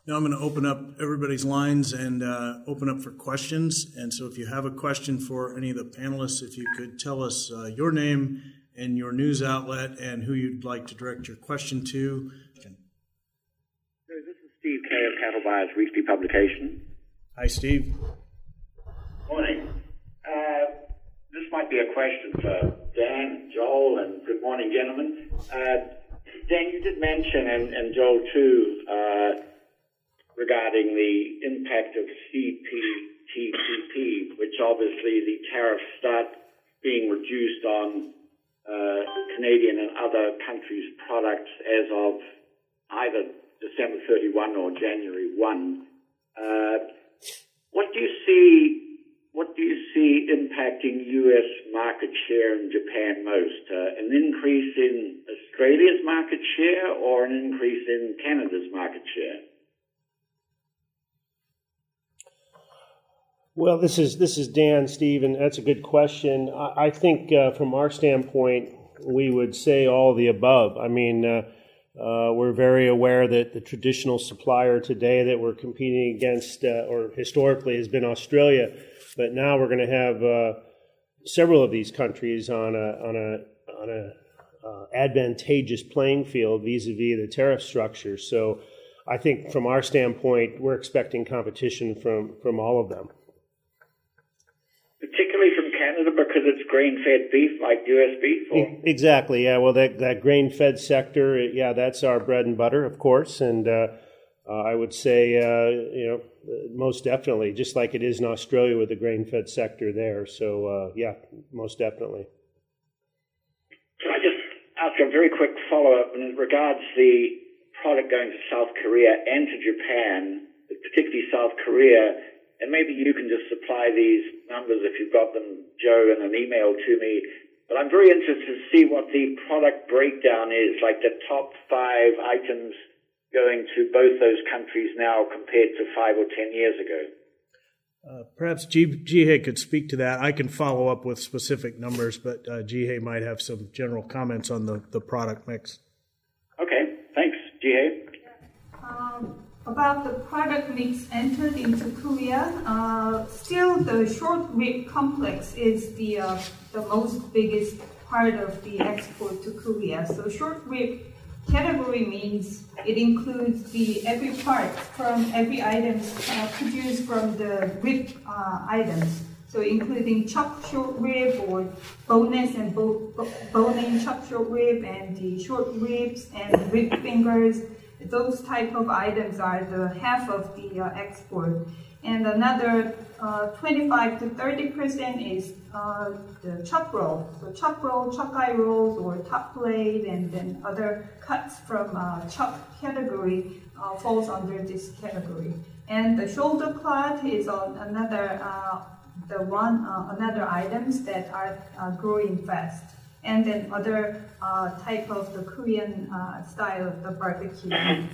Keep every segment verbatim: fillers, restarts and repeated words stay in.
Now I'm going to open up everybody's lines and uh, open up for questions. And so if you have a question for any of the panelists, if you could tell us uh, your name and your news outlet and who you'd like to direct your question to. This is Steve Kay of Cattle Buyers Weekly Publication. Hi, Steve. Morning. Uh, this might be a question for Dan, Joel, and good morning, gentlemen. Uh, Dan, you did mention, and, and Joel too, uh, regarding the impact of C P T P P, which obviously the tariffs start being reduced on uh, Canadian and other countries' products as of either December thirty-first or January first. Uh, what do you see? What do you see impacting U S market share in Japan most? Uh, an increase in Australia's market share or an increase in Canada's market share? Well, this is this is Dan, Steve, and that's a good question. I, I think uh, from our standpoint, we would say all of the above. I mean, uh, uh, we're very aware that the traditional supplier today that we're competing against, uh, or historically, has been Australia, but now we're going to have uh, several of these countries on a on a on a uh, advantageous playing field vis-a-vis the tariff structure. So, I think from our standpoint, we're expecting competition from from all of them. Particularly from Canada because it's grain-fed beef like U S beef? Or? Exactly, yeah. Well, that, that grain-fed sector, yeah, that's our bread and butter, of course. And uh, uh, I would say, uh, you know, most definitely, just like it is in Australia with the grain-fed sector there. So, uh, yeah, most definitely. Can I just ask a very quick follow-up in regards to the product going to South Korea and to Japan, particularly South Korea? And maybe you can just supply these numbers if you've got them, Joe, in an email to me. But I'm very interested to see what the product breakdown is, like the top five items going to both those countries now compared to five or ten years ago. Uh, perhaps G- Jihei could speak to that. I can follow up with specific numbers, but uh, Jihei might have some general comments on the, the product mix. Okay, thanks, Jihei. Um, About the product mix entered into Korea, uh, still the short rib complex is the uh, the most biggest part of the export to Korea. So short rib category means it includes the every part from every item uh, produced from the rib uh, items. So including chopped short rib or boneless and bo- bone-in chopped short rib and the short ribs and rib fingers. Those type of items are the half of the uh, export, and another uh, twenty-five to thirty percent is uh, the chuck roll. So chuck roll, chuck eye rolls, or top plate, and then other cuts from uh, chuck category uh, falls under this category. And the shoulder clot is on another uh, the one uh, another items that are uh, growing fast. And then other uh, type of the Korean uh, style of the barbecue meats.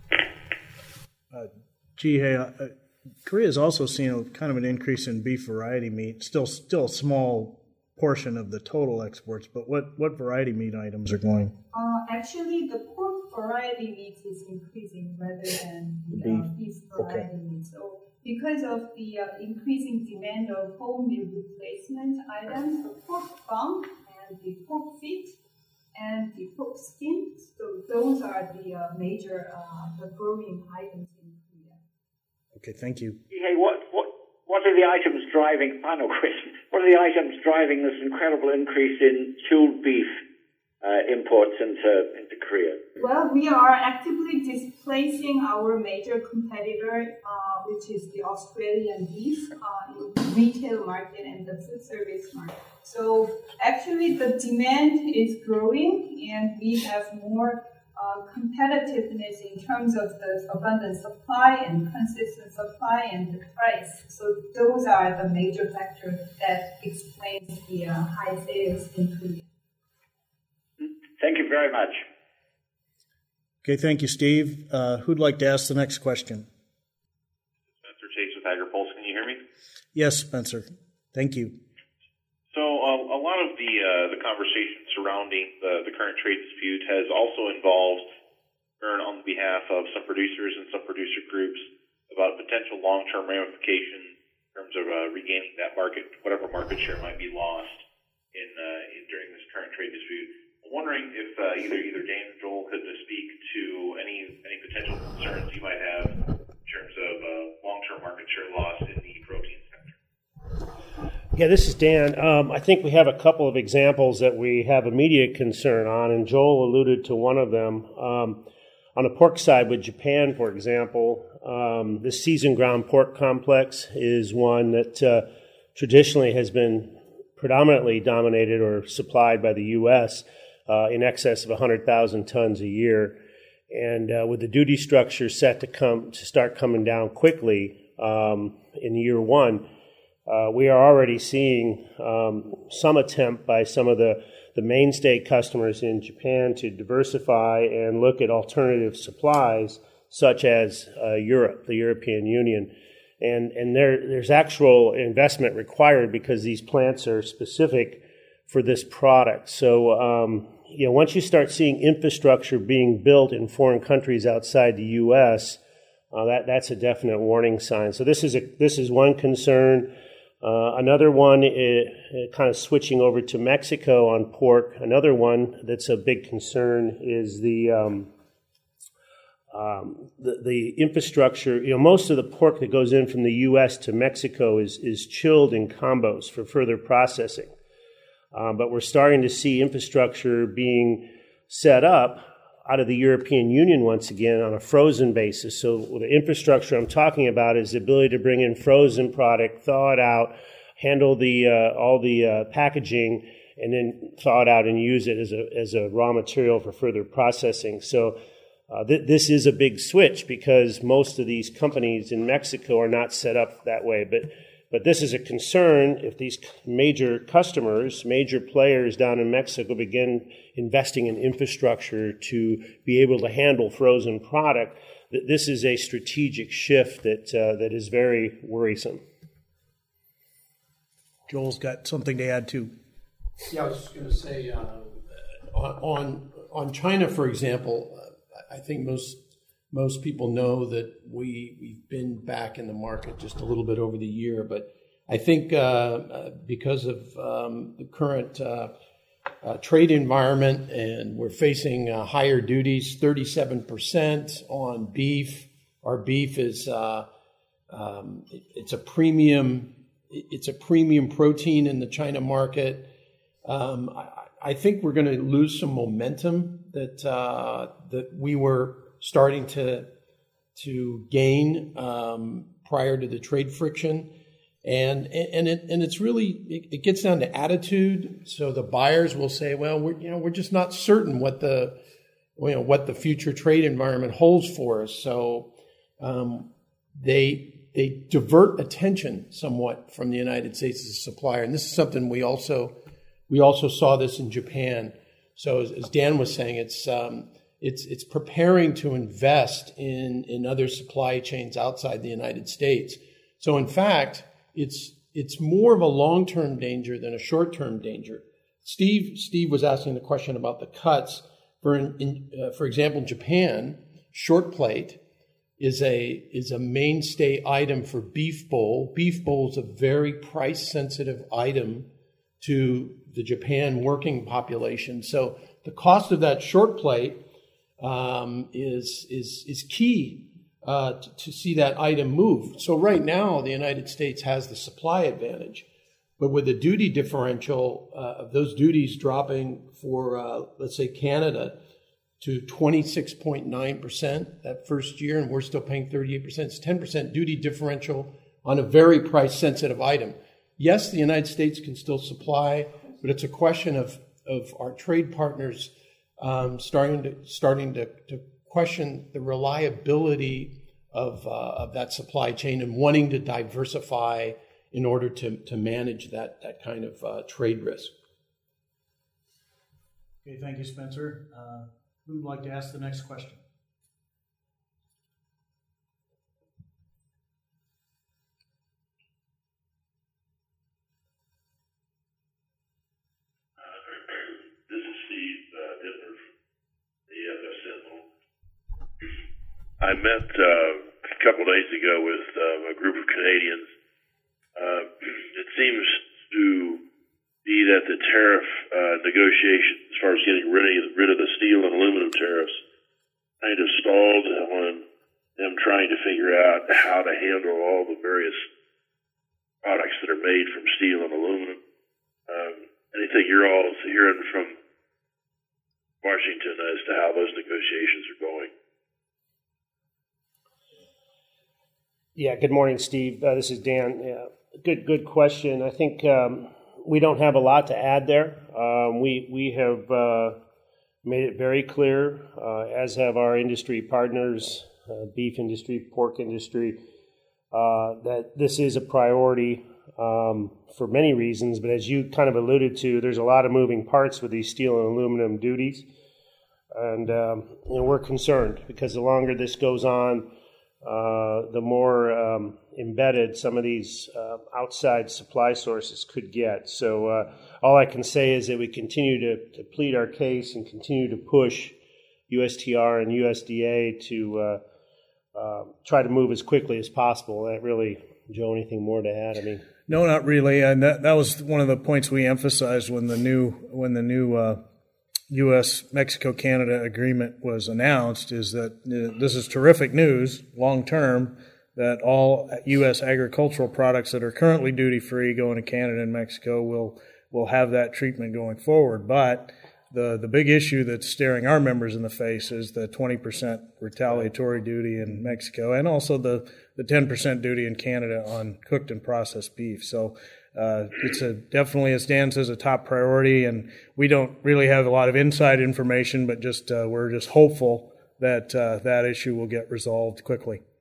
Uh, Jihei, uh, Korea has also seen a, kind of an increase in beef variety meat. Still, still a small portion of the total exports. But what, what variety meat items are going? Uh, actually, the pork variety meat is increasing rather than the beef, uh, beef variety okay. meat. So, because of the uh, increasing demand of whole meal replacement items, the pork bump, the pork feet and the pork skin. So those are the uh, major uh, the growing items in Korea. Okay, thank you. Hey, what what what are the items driving? Final question. What are the items driving this incredible increase in chilled beef uh, imports into into Korea? Well, we are actively displacing our major competitor, uh, which is the Australian beef uh, in the retail market and the food service market. So actually the demand is growing and we have more uh, competitiveness in terms of the abundant supply and consistent supply and the price. So those are the major factors that explains the uh, high sales in Korea. Thank you very much. Okay, thank you, Steve. Uh, who'd like to ask the next question? Spencer Chase with AgriPulse. Can you hear me? Yes, Spencer. Thank you. So uh, a lot of the uh, the conversation surrounding the, the current trade dispute has also involved concern on behalf of some producers and some producer groups about potential long-term ramifications in terms of uh, regaining that market, whatever market share might be lost in, uh, in during this current trade dispute. I'm wondering if uh, either either Dan or Joel could uh, speak to any any potential concerns you might have in terms of uh, long-term market share loss in the protein sector. Yeah, this is Dan. Um, I think we have a couple of examples that we have immediate concern on, and Joel alluded to one of them. Um, on the pork side with Japan, for example, um, the seasoned ground pork complex is one that uh, traditionally has been predominantly dominated or supplied by the U S uh, in excess of one hundred thousand tons a year. And uh, with the duty structure set to come to start coming down quickly um, in year one, uh, we are already seeing um, some attempt by some of the, the mainstay customers in Japan to diversify and look at alternative supplies, such as uh, Europe, the European Union. And, and there, there's actual investment required because these plants are specific for this product. So, um, you know, once you start seeing infrastructure being built in foreign countries outside the U S, uh, that that's a definite warning sign. So this is a this is one concern. Uh, another one, is, uh, kind of switching over to Mexico on pork. Another one that's a big concern is the um, um, the, the infrastructure. You know, most of the pork that goes in from the U S to Mexico is is chilled in combos for further processing. Um, but we're starting to see infrastructure being set up out of the European Union once again on a frozen basis. So the infrastructure I'm talking about is the ability to bring in frozen product, thaw it out, handle the uh, all the uh, packaging, and then thaw it out and use it as a as a raw material for further processing. So uh, th- this is a big switch because most of these companies in Mexico are not set up that way. But But this is a concern if these major customers, major players down in Mexico begin investing in infrastructure to be able to handle frozen product. This is a strategic shift that uh, that is very worrisome. Joel's got something to add too. Yeah, I was going to say uh, on on China, for example, I think most most people know that we we've been back in the market just a little bit over the year, but I think uh, because of um, the current uh, uh, trade environment, and we're facing uh, higher duties, thirty-seven percent on beef. Our beef is uh, um, it, it's a premium. It's a premium protein in the China market. Um, I, I think we're going to lose some momentum that uh, that we were starting to to gain um, prior to the trade friction, and and it and it's really it, it gets down to attitude. So the buyers will say, well, we're you know we're just not certain what the you know what the future trade environment holds for us. So um, they. They divert attention somewhat from the United States as a supplier, and this is something we also we also saw this in Japan. So as, as Dan was saying, it's um, it's it's preparing to invest in in other supply chains outside the United States. So in fact, it's it's more of a long-term danger than a short-term danger. Steve Steve was asking the question about the cuts. For in, in, uh, for example, Japan short plate is a is a mainstay item for beef bowl. Beef bowl is a very price-sensitive item to the Japan working population. So the cost of that short plate um, is is is key uh, to, to see that item move. So right now, the United States has the supply advantage, but with the duty differential uh, of those duties dropping for uh, let's say Canada to twenty-six point nine percent that first year, and we're still paying thirty-eight percent. It's ten percent duty differential on a very price-sensitive item. Yes, the United States can still supply, but it's a question of, of our trade partners um, starting to starting to, to question the reliability of, uh, of that supply chain and wanting to diversify in order to, to manage that, that kind of uh, trade risk. Okay, thank you, Spencer. Uh, Who would like to ask the next question? Uh, this is Steve uh, Dittler, the F S Sentinel. I met uh, a couple days ago with uh, a group of Canadians. Uh, it seems to be that the tariff uh, negotiations, as far as getting rid of, rid of the steel and aluminum tariffs, kind of stalled on them trying to figure out how to handle all the various products that are made from steel and aluminum. Um, anything you're all hearing from Washington as to how those negotiations are going? Yeah, good morning, Steve. Uh, this is Dan. Yeah, good good question. I think um, we don't have a lot to add there. Um, we, we have uh, made it very clear, uh, as have our industry partners, uh, beef industry, pork industry, uh, that this is a priority um, for many reasons. But as you kind of alluded to, there's a lot of moving parts with these steel and aluminum duties. And um, you know, we're concerned because the longer this goes on, uh, the more um, embedded some of these uh, outside supply sources could get. So uh, all I can say is that we continue to, to plead our case and continue to push U S T R and U S D A to uh, uh, try to move as quickly as possible. That really, Joe, anything more to add? I mean, no, not really. And that, that was one of the points we emphasized when the new when the new uh, U S Mexico Canada agreement was announced, is that uh, this is terrific news long term, that all U S agricultural products that are currently duty free going to Canada and Mexico will will have that treatment going forward. But the the big issue that's staring our members in the face is the twenty percent retaliatory duty in Mexico, and also the the ten percent duty in Canada on cooked and processed beef. So Uh, it's a definitely, as Dan says, a top priority, and we don't really have a lot of inside information, but just uh, we're just hopeful that uh, that issue will get resolved quickly.